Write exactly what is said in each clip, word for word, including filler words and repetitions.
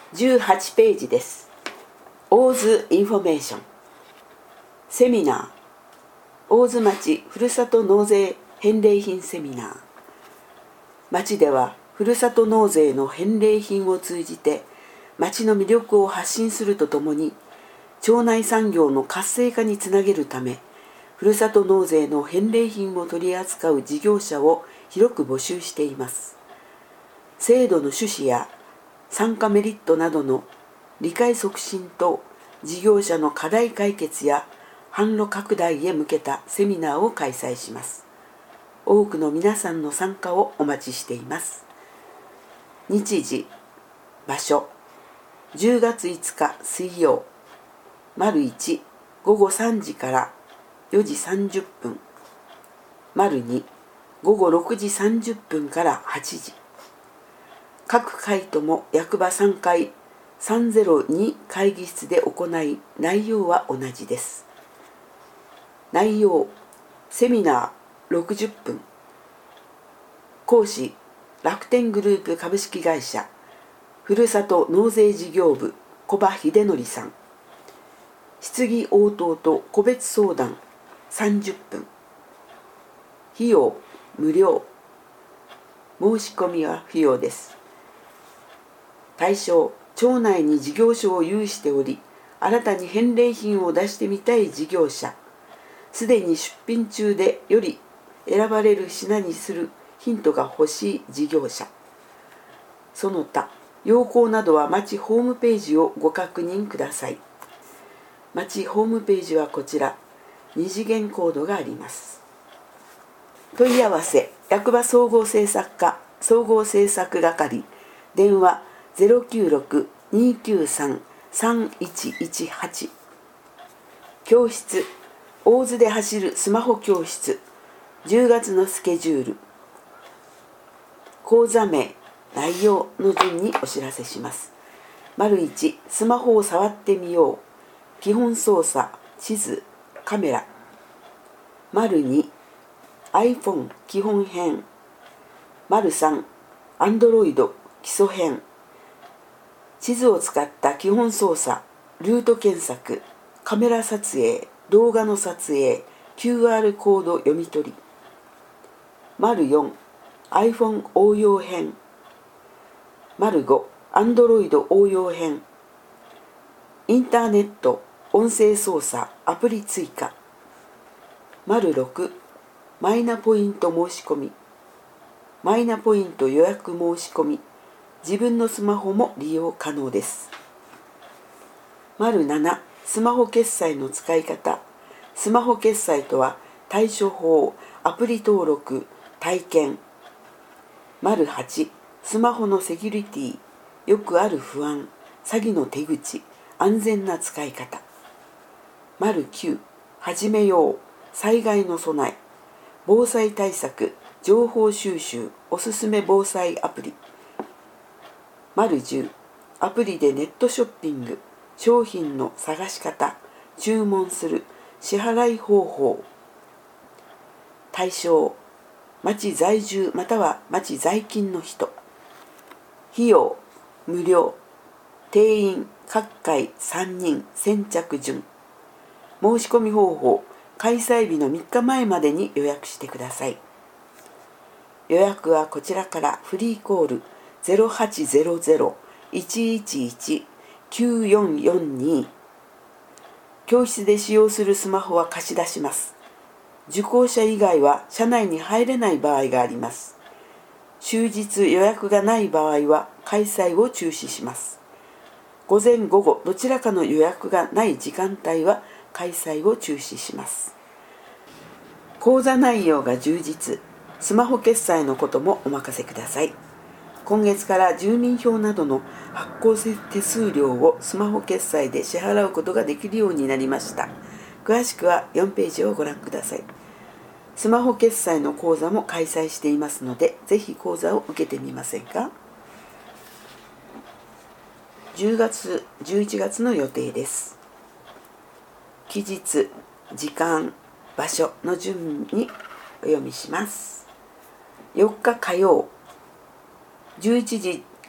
じゅうはちページです。大津インフォメーションセミナー、大津町ふるさと納税返礼品セミナー。町ではふるさと納税の返礼品を通じて町の魅力を発信するとともに、町内産業の活性化につなげるため、ふるさと納税の返礼品を取り扱う事業者を広く募集しています。制度の趣旨や参加メリットなどの理解促進と事業者の課題解決や販路拡大へ向けたセミナーを開催します。多くの皆さんの参加をお待ちしています。日時、場所、じゅうがついつか水曜、丸いち、午後さんじからよじさんじゅっぷん、丸に、午後ろくじさんじゅっぷんからはちじ。各回とも役場さんかいさんぜろに会議室で行い、内容は同じです。内容、セミナーろくじゅっぷん。講師、楽天グループ株式会社ふるさと納税事業部小場秀則さん。質疑応答と個別相談さんじゅっぷん。費用無料。申し込みは不要です。対象、町内に事業所を有しており、新たに返礼品を出してみたい事業者、すでに出品中でより選ばれる品にするヒントが欲しい事業者、その他要項などは町ホームページをご確認ください。町ホームページはこちら、二次元コードがあります。問い合わせ、役場総合政策課総合政策係、電話 ゼロきゅうろく にきゅうさん さんいちいちはち。教室、大津で走るスマホ教室、じゅうがつのスケジュール。講座名、内容の順にお知らせします。丸いち、スマホを触ってみよう。基本操作、地図、カメラ。丸に、iPhone 基本編。丸さん、Android 基礎編。地図を使った基本操作、ルート検索、カメラ撮影、動画の撮影、キューアール コード読み取り。丸よん、iPhone 応用編。丸ご、Android 応用編。インターネット、音声操作、アプリ追加。丸ろく、マイナポイント申し込み。マイナポイント予約申し込み。自分のスマホも利用可能です。丸なな、スマホ決済の使い方。スマホ決済とは対処法、アプリ登録、体験。丸はち、スマホのセキュリティ。よくある不安、詐欺の手口、安全な使い方。丸きゅう、始めよう、災害の備え。防災対策、情報収集、おすすめ防災アプリ。丸じゅう、アプリでネットショッピング、商品の探し方、注文する、支払い方法。対象、町在住または町在勤の人。費用、無料。定員、各回さんにん、先着順。申し込み方法、開催日のみっかまえまでに予約してください。予約はこちらからフリーコール ゼロはちゼロゼロ いちいちいち きゅうよんよんに。教室で使用するスマホは貸し出します。受講者以外は社内に入れない場合があります。終日予約がない場合は開催を中止します。午前午後どちらかの予約がない時間帯は開催を中止します。講座内容が充実、スマホ決済のこともお任せください。今月から住民票などの発行手数料をスマホ決済で支払うことができるようになりました。詳しくはよんページをご覧ください。スマホ決済の講座も開催していますので、ぜひ講座を受けてみませんか。じゅうがつ、じゅういちがつの予定です。期日、時間、場所の順にお読みします。よっか火曜、じゅういちじ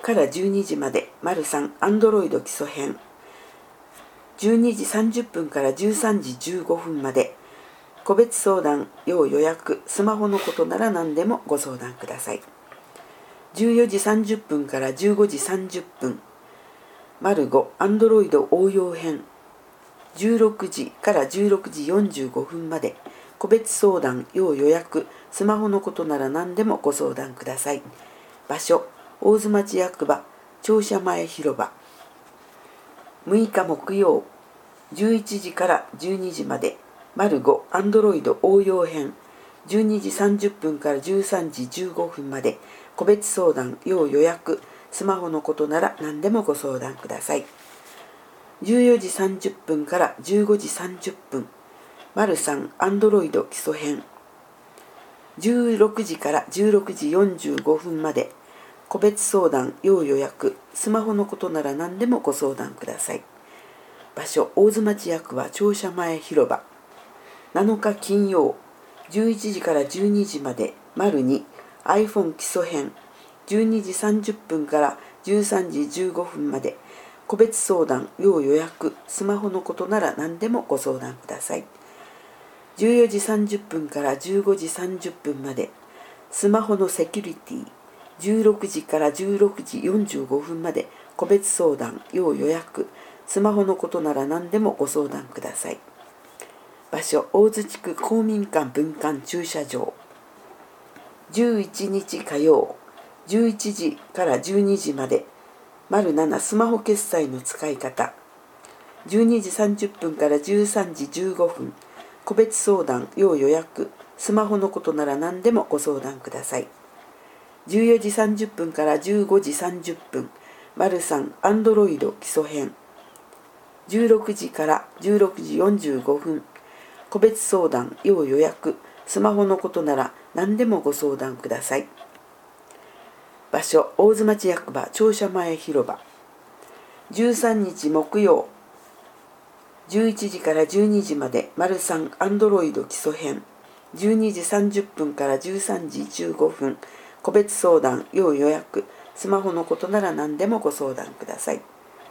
からじゅうにじまで、丸さんアンドロイド基礎編。じゅうにじさんじゅっぷんからじゅうさんじじゅうごふんまで、個別相談要予約、スマホのことなら何でもご相談ください。じゅうよじさんじゅっぷんからじゅうごじさんじゅっぷん、丸ごアンドロイド応用編。じゅうろくじからじゅうろくじよんじゅうごふんまで、個別相談要予約、スマホのことなら何でもご相談ください。場所、大津町役場庁舎前広場。むいか木曜、じゅういちじからじゅうにじまで、丸ごアンドロイド応用編。じゅうにじさんじゅっぷんからじゅうさんじじゅうごふんまで、個別相談要予約、スマホのことなら何でもご相談ください。じゅうよじさんじゅっぷんからじゅうごじさんじゅっぷん、丸さんアンドロイド基礎編。じゅうろくじからじゅうろくじよんじゅうごふんまで、個別相談要予約、スマホのことなら何でもご相談ください。場所、大津町役場庁舎前広場。なのか金曜、じゅういちじからじゅうにじまで、丸に iPhone 基礎編。じゅうにじさんじゅっぷんからじゅうさんじじゅうごふんまで、個別相談要予約、スマホのことなら何でもご相談ください。じゅうよじさんじゅっぷんからじゅうごじさんじゅっぷんまで、スマホのセキュリティ。じゅうろくじからじゅうろくじよんじゅうごふんまで、個別相談要予約、スマホのことなら何でもご相談ください。場所、大津地区公民館分館駐車場。じゅういちにち火曜、じゅういちじからじゅうにじまで、丸ななスマホ決済の使い方。じゅうにじさんじゅっぷんからじゅうさんじじゅうごふん、個別相談要予約、スマホのことなら何でもご相談ください。じゅうよじさんじゅっぷんからじゅうごじさんじゅっぷん、丸さんアンドロイド基礎編。じゅうろくじからじゅうろくじよんじゅうごふん、個別相談要予約、スマホのことなら何でもご相談ください。場所、大津町役場庁舎前広場。じゅうさんにち木曜、じゅういちじからじゅうにじまで、丸さんアンドロイド基礎編。じゅうにじさんじゅっぷんからじゅうさんじじゅうごふん、個別相談要予約、スマホのことなら何でもご相談ください。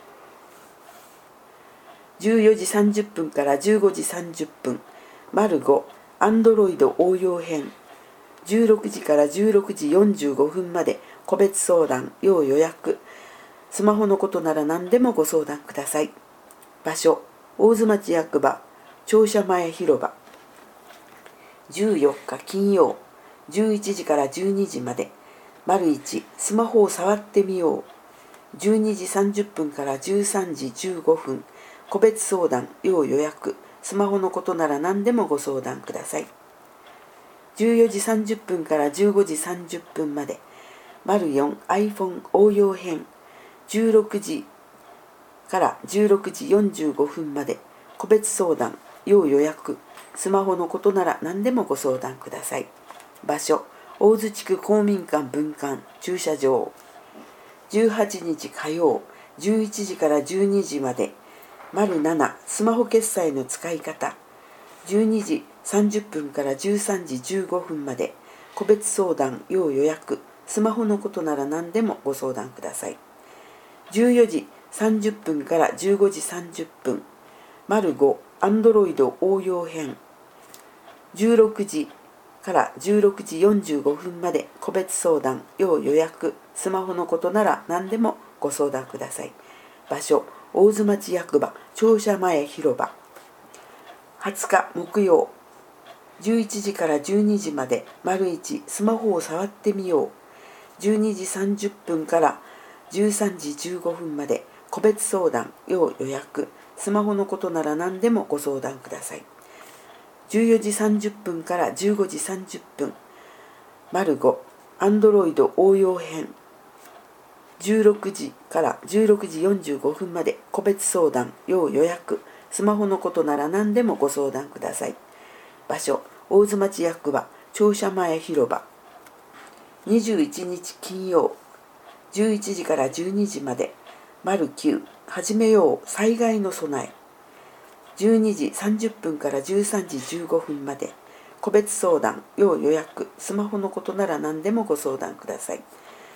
じゅうよじさんじゅっぷんからじゅうごじさんじゅっぷん、丸ごアンドロイド応用編。じゅうろくじからじゅうろくじよんじゅうごふんまで、個別相談要予約、スマホのことなら何でもご相談ください。場所、大津町役場庁舎前広場。じゅうよっか金曜、じゅういちじからじゅうにじまで、丸いちスマホを触ってみよう。じゅうにじさんじゅっぷんからじゅうさんじじゅうごふん、個別相談要予約、スマホのことなら何でもご相談ください。じゅうよじさんじゅっぷんからじゅうごじさんじゅっぷんまで、丸よん iPhone 応用編。じゅうろくじからじゅうろくじよんじゅうごふんまで、個別相談要予約、スマホのことなら何でもご相談ください。場所、大津地区公民館分館駐車場。じゅうはちにち火曜、じゅういちじからじゅうにじまで、丸ななスマホ決済の使い方。じゅうにじさんじゅっぷんからじゅうさんじじゅうごふんまで、個別相談要予約、スマホのことなら何でもご相談ください。じゅうよじさんじゅっぷんからじゅうごじさんじゅっぷん、丸ごアンドロイド応用編。じゅうろくじからじゅうろくじよんじゅうごふんまで、個別相談要予約、スマホのことなら何でもご相談ください。場所、大津町役場庁舎前広場。はつか木曜、じゅういちじからじゅうにじまで、丸いちスマホを触ってみよう。じゅうにじさんじゅっぷんからじゅうさんじじゅうごふんまで、個別相談要予約、スマホのことなら何でもご相談ください。じゅうよじさんじゅっぷんからじゅうごじさんじゅっぷん、丸ごアンドロイド応用編。じゅうろくじからじゅうろくじよんじゅうごふんまで、個別相談要予約、スマホのことなら何でもご相談ください。場所、大津町役場庁舎前広場。にじゅういちにち金曜、じゅういちじからじゅうにじまで、丸きゅう始めよう災害の備え。じゅうにじさんじゅっぷんからじゅうさんじじゅうごふんまで、個別相談要予約、スマホのことなら何でもご相談ください。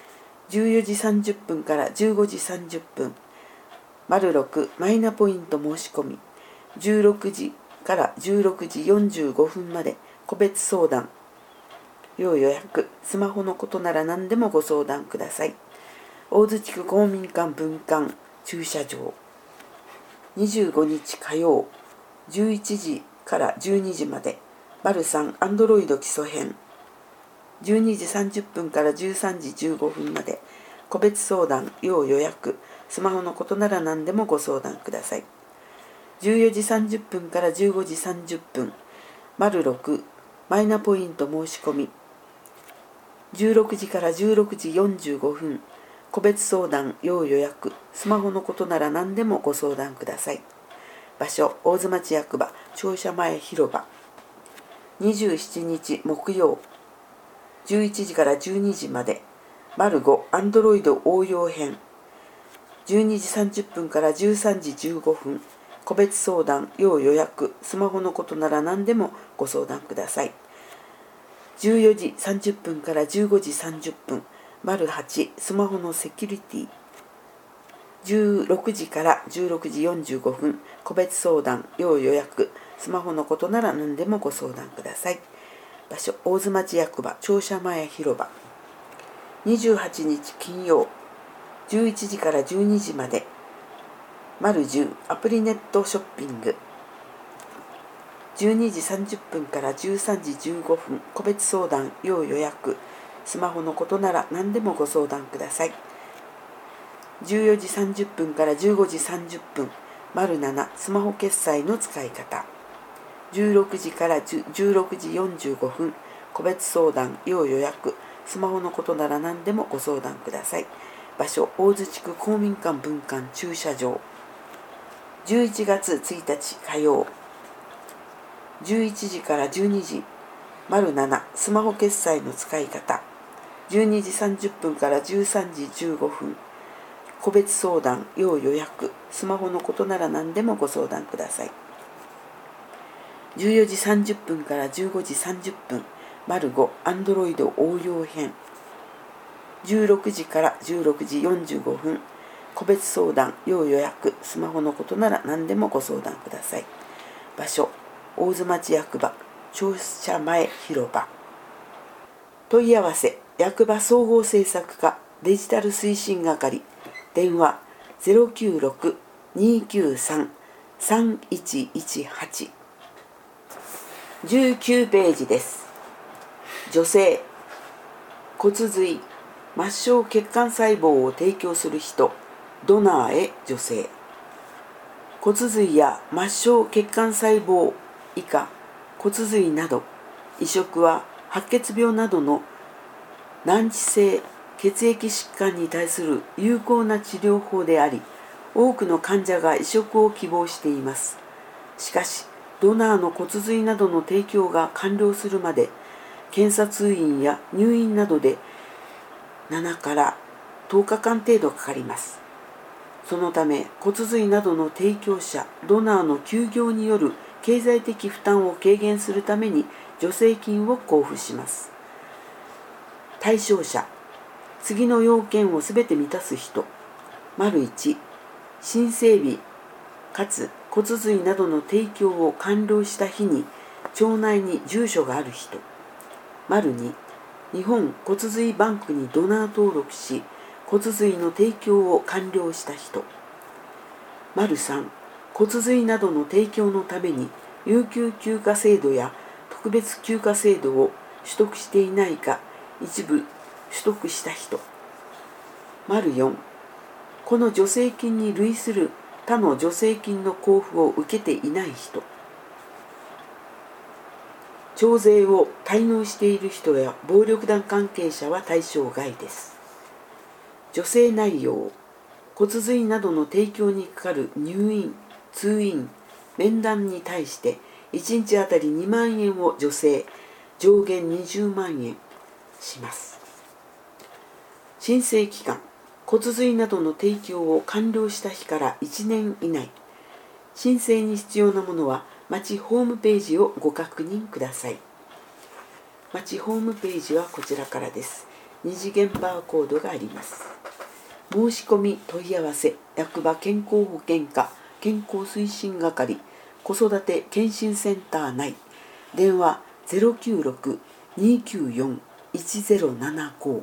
じゅうよじさんじゅっぷんからじゅうごじさんじゅっぷん。ろくマイナポイント申し込み、じゅうろくじからじゅうろくじよんじゅうごふんまで個別相談、要予約、スマホのことなら何でもご相談ください。大津地区公民館分館駐車場。にじゅうごにち火曜、じゅういちじからじゅうにじまで、マルさんアンドロイド基礎編。じゅうにじさんじゅっぷんからじゅうさんじじゅうごふんまで、個別相談、要予約、スマホのことなら何でもご相談ください。じゅうよじさんじゅっぷんからじゅうごじさんじゅっぷん、ろくマイナポイント申し込み、じゅうろくじからじゅうろくじよんじゅうごふん、個別相談、要予約、スマホのことなら何でもご相談ください。場所、大津町役場、庁舎前広場。にじゅうしちにち木曜、じゅういちじからじゅうにじまで、ごアンドロイド応用編。じゅうにじさんじゅっぷんからじゅうさんじじゅうごふん、個別相談、要予約、スマホのことなら何でもご相談ください。じゅうよじさんじゅっぷんからじゅうごじさんじゅっぷん、はちスマホのセキュリティ。じゅうろくじからじゅうろくじよんじゅうごふん、個別相談、要予約、スマホのことなら何でもご相談ください。場所、大津町役場、庁舎前広場。にじゅうはちにち金曜、じゅういちじからじゅうにじまで、じゅうアプリネットショッピング。じゅうにじさんじゅっぷんからじゅうさんじじゅうごふん、個別相談、要予約、スマホのことなら何でもご相談ください。じゅうよじさんじゅっぷんからじゅうごじさんじゅっぷん、ななスマホ決済の使い方。じゅうろくじからじゅうろくじよんじゅうごふん、個別相談、要予約、スマホのことなら何でもご相談ください。場所、大津地区公民館分館駐車場。じゅういちがつついたち火曜、じゅういちじからじゅうにじ、ななスマホ決済の使い方。じゅうにじさんじゅっぷんからじゅうさんじじゅうごふん、個別相談、要予約、スマホのことなら何でもご相談ください。じゅうよじさんじゅっぷんからじゅうごじさんじゅっぷん、ごアンドロイド応用編。じゅうろくじからじゅうろくじよんじゅうごふん、個別相談、要予約、スマホのことなら何でもご相談ください。場所、大津町役場、庁舎前広場。問い合わせ、役場総合政策課デジタル推進係。電話 ゼロきゅうろく にきゅうさん さんいちいちはち。じゅうきゅうページです。女性、骨髄、末梢血管細胞を提供する人、ドナーへ女性。骨髄や末梢血管細胞以下骨髄など、移植は白血病などの難治性血液疾患に対する有効な治療法であり、多くの患者が移植を希望しています。しかし、ドナーの骨髄などの提供が完了するまで、検査通院や入院などでななからとおかかん程度かかります。そのため、骨髄などの提供者、ドナーの休業による経済的負担を軽減するために助成金を交付します。対象者、次の要件をすべて満たす人。いち、申請日かつ骨髄などの提供を完了した日に町内に住所がある人。に、日本骨髄バンクにドナー登録し、骨髄の提供を完了した人。さん、骨髄などの提供のために有給休暇制度や特別休暇制度を取得していないか一部取得した人。よん、この助成金に類する他の助成金の交付を受けていない人。徴税を滞納している人や暴力団関係者は対象外です。助成内容、骨髄などの提供にかかる入院、通院、面談に対していちにちあたりにまんえんを助成、上限にじゅうまんえんします。申請期間、骨髄などの提供を完了した日からいちねん以内。申請に必要なものは町ホームページをご確認ください。町ホームページはこちらからです。 二次元バーコードがあります。申し込み問い合わせ役場健康保険課健康推進係子育て健診センター内電話 ゼロきゅうろく にきゅうよん いちゼロななご。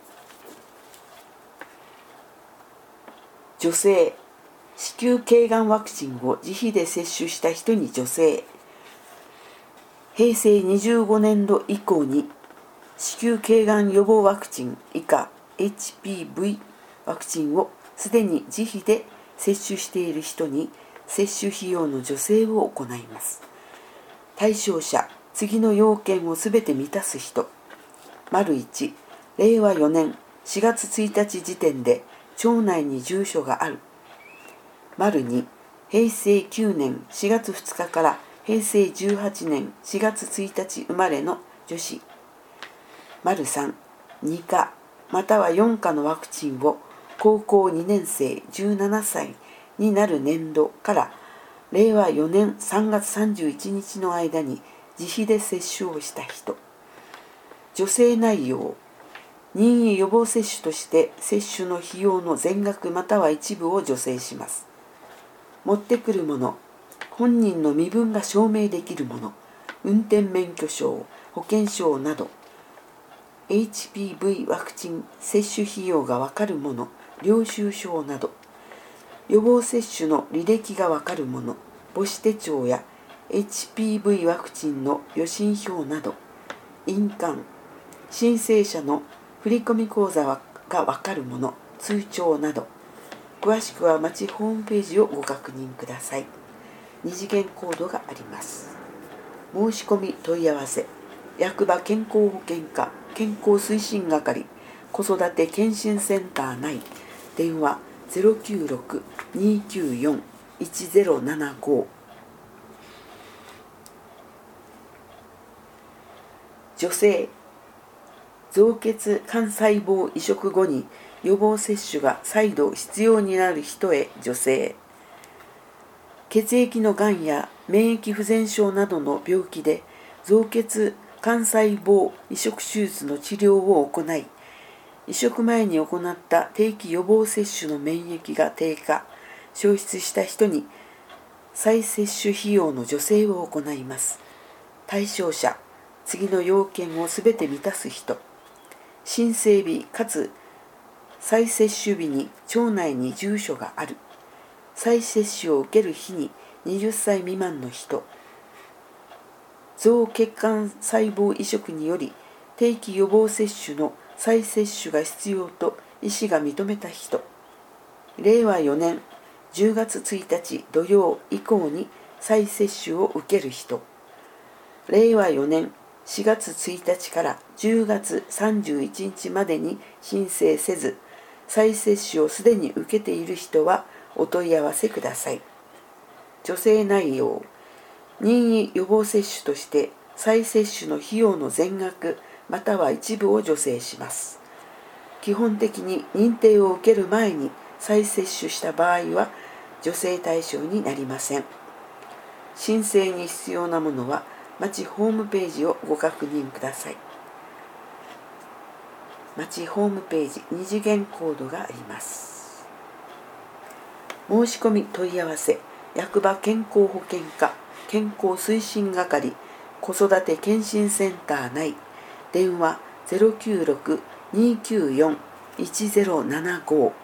女性子宮頸がんワクチンを自費で接種した人に助成。平成にじゅうごねんど以降に子宮頸がん予防ワクチン以下 エイチピーブイ ワクチンをすでに自費で接種している人に接種費用の助成を行います。対象者次の要件をすべて満たす人。いちれいわよねんしがつついたち時点で町内に住所がある。にへいせいきゅうねんしがつふつかからへいせいじゅうはちねんしがつついたち生まれの女子。さんにかまたはよんかのワクチンを高校にねんせいじゅうななさいになる年度かられいわよねんさんがつさんじゅういちにちの間に自費で接種をした人。助成内容任意予防接種として接種の費用の全額または一部を助成します。持ってくるもの本人の身分が証明できるもの運転免許証保険証など エイチピーブイ ワクチン接種費用がわかるもの領収証など予防接種の履歴がわかるもの母子手帳や エイチピーブイ ワクチンの予診票など印鑑申請者の振込口座がわかるもの通帳など詳しくは町ホームページをご確認ください。二次元コードがあります。申し込み問い合わせ役場健康保険課健康推進係子育て健診センター内電話 ゼロきゅうろく にきゅうよん いちゼロななご。 女性造血幹細胞移植後に予防接種が再度必要になる人へ助成。血液のがんや免疫不全症などの病気で造血幹細胞移植手術の治療を行い移植前に行った定期予防接種の免疫が低下消失した人に再接種費用の助成を行います。対象者次の要件をすべて満たす人。申請日かつ再接種日に町内に住所がある。再接種を受ける日にはたち未満の人。造血管細胞移植により定期予防接種の再接種が必要と医師が認めた人。れいわよねんじゅうがつついたち土曜以降に再接種を受ける人。れいわよねんしがつついたちからじゅうがつさんじゅういちにちまでに申請せず再接種をすでに受けている人はお問い合わせください。助成内容任意予防接種として再接種の費用の全額または一部を助成します。基本的に認定を受ける前に再接種した場合は助成対象になりません。申請に必要なものは町ホームページをご確認ください。町ホームページ二次元コードがあります。申し込み問い合わせ役場健康保険課健康推進係子育て健診センター内電話 ゼロきゅうろく にきゅうよん いちゼロななご。